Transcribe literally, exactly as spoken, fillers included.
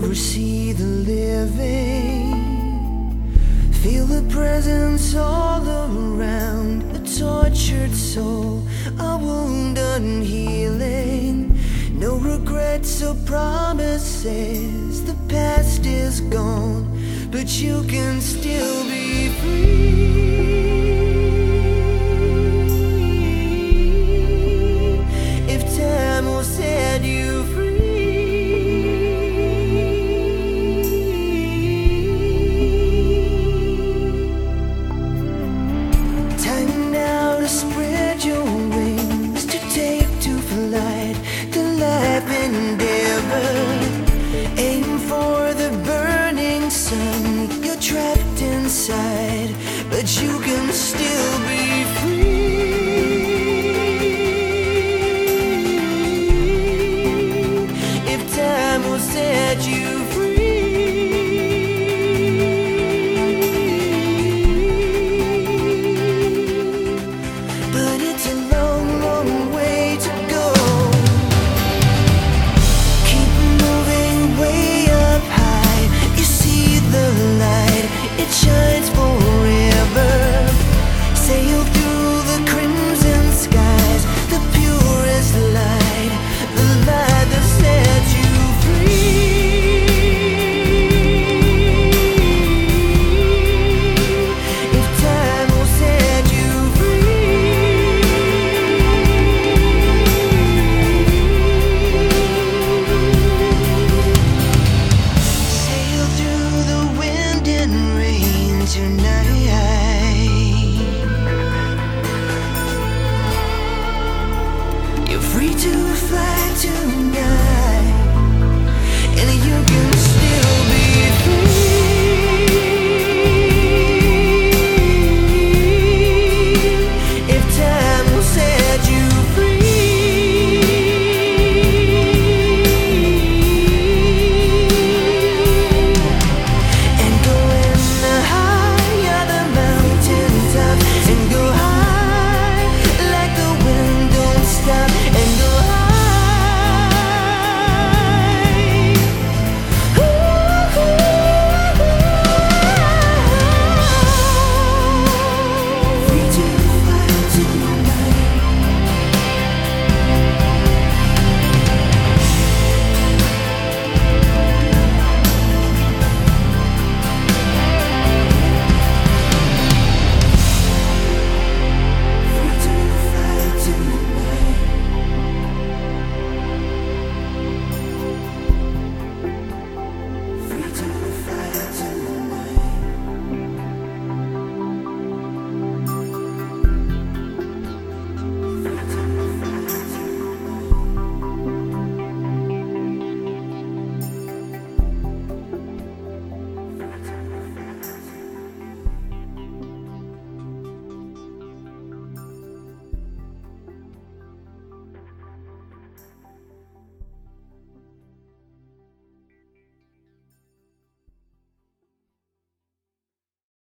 oversee the living. Feel the presence all around, a tortured soul, a wound unhealing. No regrets or promises, the past is gone, but you can still be free. If time will set you free. Time now to spread your wings, to take to flight the life endeavor. Aim for the burning sun, you're trapped inside, but you can still be free. If time will set you